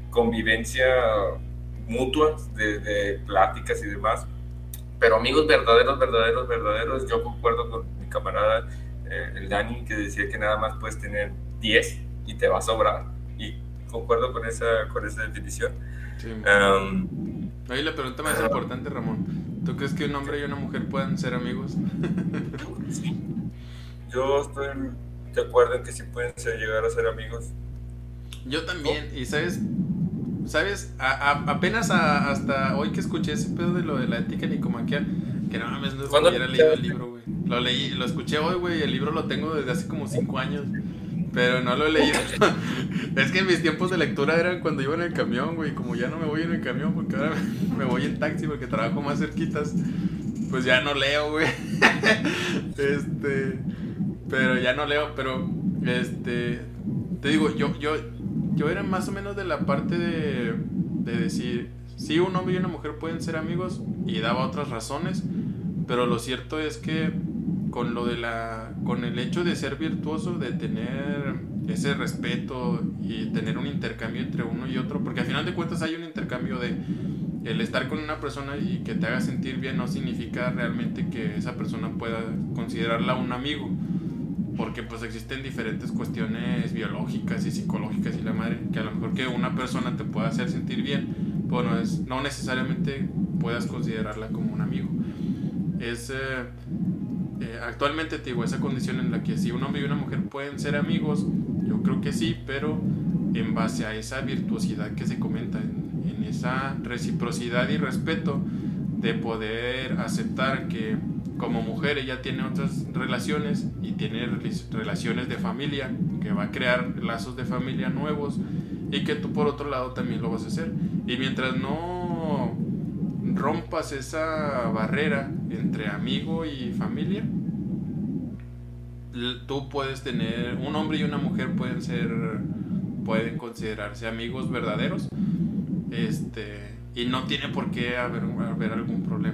mutua de pláticas y demás, pero amigos verdaderos, yo concuerdo con mi camarada el Dani, que decía que nada más puedes tener 10 y te va a sobrar, y concuerdo con esa definición. Sí, ahí la pregunta más importante, Ramón, ¿tú crees que un hombre y una mujer puedan ser amigos? Sí. Yo estoy de acuerdo en que sí pueden llegar a ser amigos. Yo también, y sabes, apenas hasta hoy que escuché ese pedo de lo de la ética nicomaquea, que no mames, no hubiera leído el libro, güey. Lo leí, lo escuché hoy, güey. El libro lo tengo desde hace como 5 años. Pero no lo he leído. Es que mis tiempos de lectura eran cuando iba en el camión, güey. Como ya no me voy en el camión, porque ahora me voy en taxi porque trabajo más cerquitas. Pues ya no leo, güey. Pero ya no leo. Pero, te digo, yo era más o menos de la parte de decir, sí, un hombre y una mujer pueden ser amigos, y daba otras razones. Pero lo cierto es que con el hecho de ser virtuoso, de tener ese respeto y tener un intercambio entre uno y otro, porque al final de cuentas hay un intercambio de el estar con una persona y que te haga sentir bien no significa realmente que esa persona pueda considerarla un amigo, porque pues existen diferentes cuestiones biológicas y psicológicas y la madre, que a lo mejor que una persona te pueda hacer sentir bien, pues no necesariamente puedas considerarla como un amigo. Actualmente te digo, esa condición en la que si un hombre y una mujer pueden ser amigos, yo creo que sí, pero en base a esa virtuosidad que se comenta, en esa reciprocidad y respeto de poder aceptar que como mujer ella tiene otras relaciones y tiene relaciones de familia, que va a crear lazos de familia nuevos, y que tú por otro lado también lo vas a hacer. Y mientras no rompas esa barrera entre amigo y familia, tú puedes tener, un hombre y una mujer pueden considerarse amigos verdaderos, y no tiene por qué haber algún problema.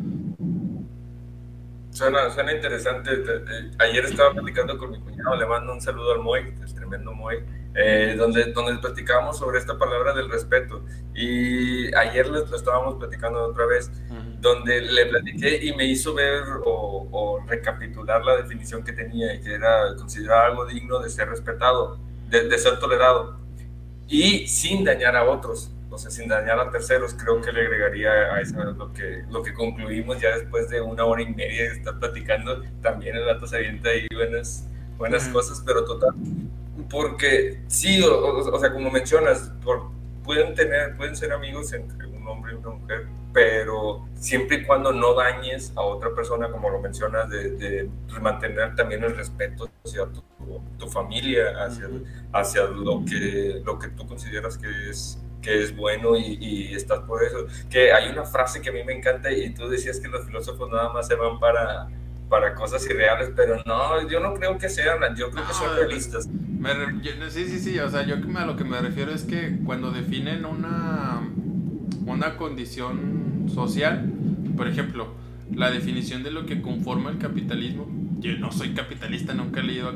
Suena interesante. Ayer estaba platicando con mi cuñado, le mando un saludo al Moy, el tremendo Moy, donde platicábamos sobre esta palabra del respeto, y ayer lo estábamos platicando otra vez, donde le platiqué y me hizo ver o recapitular la definición que tenía, que era considerar algo digno de ser respetado, de ser tolerado, y sin dañar a otros, o sea, sin dañar a terceros. Creo que le agregaría a eso lo que concluimos ya después de 1 hora y media de estar platicando. También el dato se avienta ahí buenas cosas, pero total, porque sí, o sea, como mencionas, pueden ser amigos entre un hombre y una mujer, pero siempre y cuando no dañes a otra persona, como lo mencionas, de mantener también el respeto hacia tu familia, hacia lo que tú consideras que es bueno, y estás por eso. Que hay una frase que a mí me encanta, y tú decías que los filósofos nada más se van para cosas irreales, pero no, yo no creo que sean, yo creo que son realistas. Sí, o sea, yo a lo que me refiero es que cuando definen una condición social, por ejemplo, la definición de lo que conforma el capitalismo. Yo no soy capitalista, nunca he leído a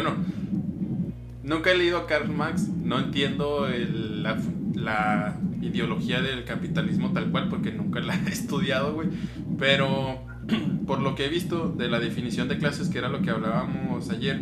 Karl Marx, no entiendo la ideología del capitalismo tal cual, porque nunca la he estudiado, güey, pero por lo que he visto de la definición de clases, que era lo que hablábamos ayer,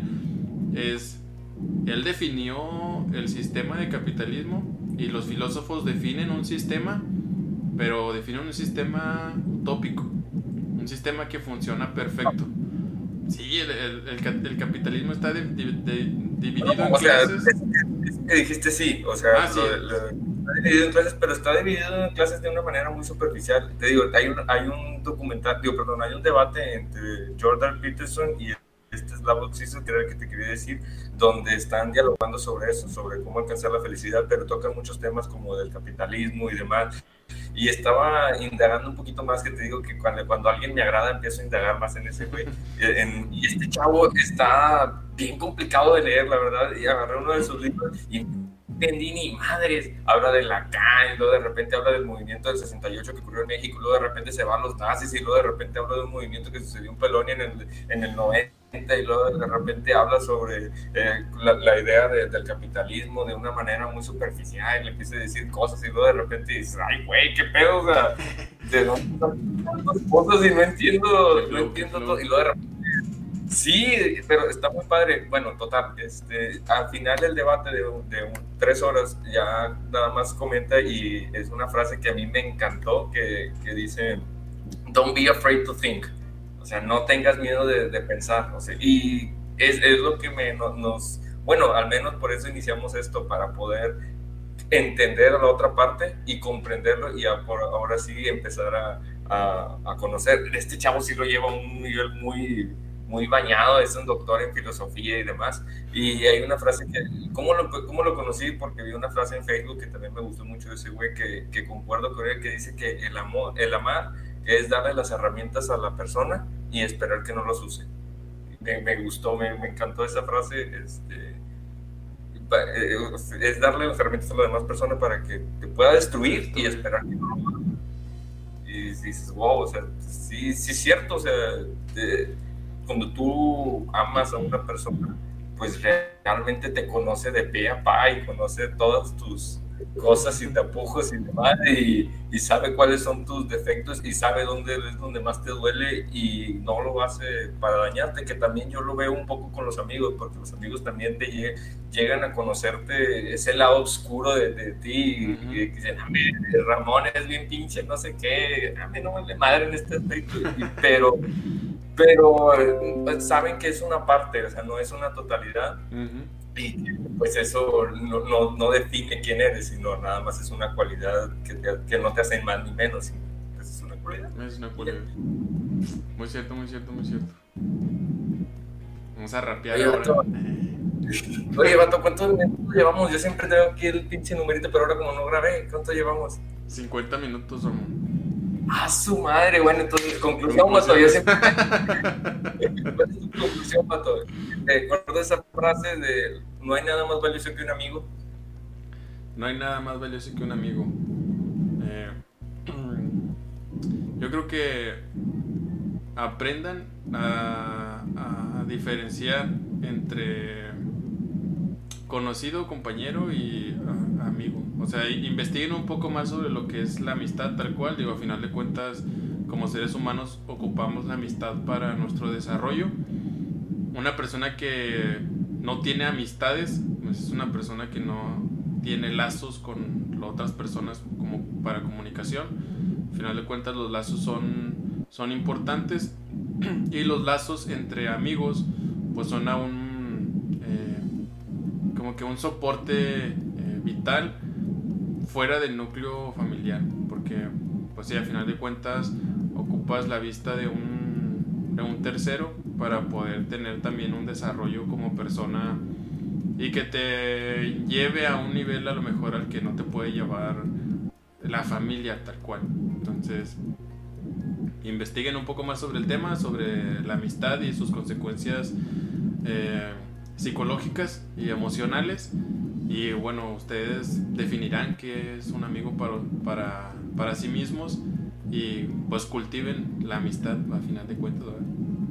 él definió el sistema de capitalismo, y los filósofos definen un sistema, pero definen un sistema utópico, un sistema que funciona perfecto. Sí, el capitalismo está dividido en clases. Es que dijiste sí, o sea, sí. Está dividido en clases, pero está dividido en clases de una manera muy superficial. Te digo, hay un debate entre Jordan Peterson y Slavoj Žižek, que era el que te quería decir, donde están dialogando sobre eso, sobre cómo alcanzar la felicidad, pero tocan muchos temas como del capitalismo y demás. Y estaba indagando un poquito más, que te digo que cuando alguien me agrada empiezo a indagar más en ese güey. Y este chavo está bien complicado de leer, la verdad, y agarré uno de sus libros y entendí ni madres. Habla de Lacan, y luego de repente habla del movimiento del 68 que ocurrió en México, luego de repente se van los nazis, y luego de repente habla de un movimiento que sucedió en Polonia en el 90, y luego de repente habla sobre la idea del capitalismo de una manera muy superficial, y le empieza a decir cosas, y luego de repente dices, ay güey, qué pedo, o sea, de dónde están tantas cosas y no entiendo todo, y luego de repente sí, pero está muy padre. Bueno, total, al final del debate de 3 horas ya nada más comenta, y es una frase que a mí me encantó, que dice, don't be afraid to think, o sea, no tengas miedo de pensar, o sea, y es lo que bueno, al menos por eso iniciamos esto, para poder entender a la otra parte y comprenderlo, y ahora sí empezar a conocer. Este chavo sí lo lleva a un nivel muy muy bañado, es un doctor en filosofía y demás. Y hay una frase que, ¿cómo lo conocí? Porque vi una frase en Facebook que también me gustó mucho de ese güey, que concuerdo con él, que dice que el amar es darle las herramientas a la persona y esperar que no los use. Me gustó, me encantó esa frase. Es darle las herramientas a la demás persona para que te pueda destruir y esperar que no lo haga. Y dices, wow, o sea, sí es cierto, o sea, cuando tú amas a una persona, pues realmente te conoce de pe a pa y conoce todas tus cosas y tapujos y demás, y sabe cuáles son tus defectos y sabe dónde es donde más te duele y no lo hace para dañarte, que también yo lo veo un poco con los amigos, porque los amigos también te llegan a conocerte ese lado oscuro de ti, y dicen, a mí Ramón es bien pinche, no sé qué, a mí no vale madre en este aspecto, pero saben que es una parte, o sea, no es una totalidad. Y pues eso no define quién eres, sino nada más es una cualidad que no te hace más ni menos, pues es una cualidad. Es una cualidad. Muy cierto. Vamos a rapear ahora. Oye, vato, ¿cuánto llevamos? Yo siempre tengo aquí el pinche numerito, pero ahora como no grabé, ¿cuánto llevamos? 50 minutos, Ramón. ¡Ah, su madre! Bueno, entonces, conclusión, vato, yo siempre... ¿Cuál es tu conclusión, vato? ¿Recuerdo esa frase de no hay nada más valioso que un amigo? No hay nada más valioso que un amigo. Yo creo que aprendan a diferenciar entre conocido, compañero y amigo. O sea, investiguen un poco más sobre lo que es la amistad tal cual. Digo, a final de cuentas, como seres humanos ocupamos la amistad para nuestro desarrollo. Una persona que no tiene amistades, pues es una persona que no tiene lazos con otras personas como para comunicación. Al final de cuentas, los lazos son importantes, y los lazos entre amigos pues son como que un soporte vital fuera del núcleo familiar, porque pues sí, al final de cuentas ocupas la vista de un tercero para poder tener también un desarrollo como persona y que te lleve a un nivel a lo mejor al que no te puede llevar la familia tal cual. Entonces, investiguen un poco más sobre el tema, sobre la amistad y sus consecuencias psicológicas y emocionales, y bueno, ustedes definirán qué es un amigo para sí mismos, y pues cultiven la amistad a final de cuentas, ¿verdad?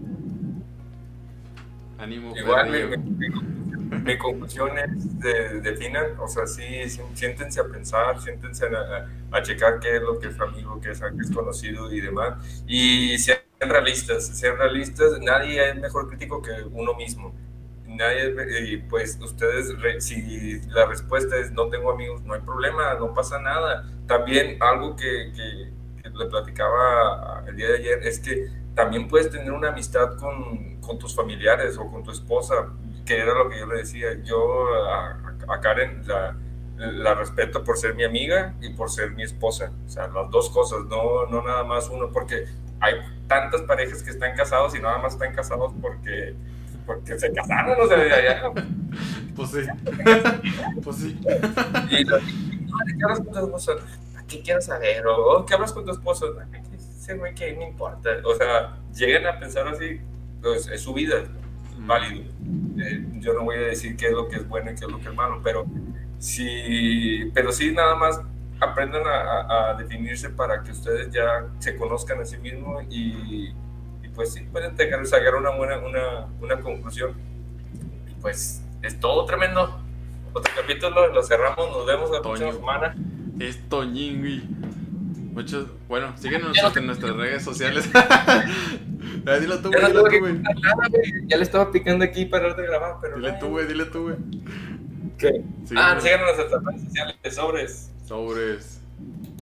Ánimo. Igual mi conclusión es definan, o sea, sí, siéntense a pensar, siéntense a checar qué es lo que es amigo, qué es conocido y demás, y sean realistas, nadie es mejor crítico que uno mismo. Y pues ustedes, si la respuesta es no tengo amigos, no hay problema, no pasa nada. También algo que le platicaba el día de ayer es que también puedes tener una amistad con tus familiares o con tu esposa, que era lo que yo le decía. Yo a Karen la respeto por ser mi amiga y por ser mi esposa, o sea, las dos cosas, no nada más uno, porque hay tantas parejas que están casados y nada más están casados porque se casaron, o sea, ya. Pues sí. Pues sí. Y ¿qué hablas con tu esposa? ¿Qué quieres saber? O ¿qué hablas con tu esposo? Ese güey que no importa. O sea, llegan a pensar así, pues es su vida, válido. Yo no voy a decir qué es lo que es bueno y qué es lo que es malo, pero sí nada más aprendan a definirse para que ustedes ya se conozcan a sí mismos y pues sí pueden sacar una conclusión. Y pues es todo tremendo. Otro capítulo, lo cerramos, nos vemos la próxima semana. Es Toñín, güey. Bueno, síguenos en nuestras redes sociales. Dile tú, güey. Ya le estaba picando aquí para de grabar, pero dile tú, güey. ¿Qué? Síganos en nuestras redes sociales. Sobres.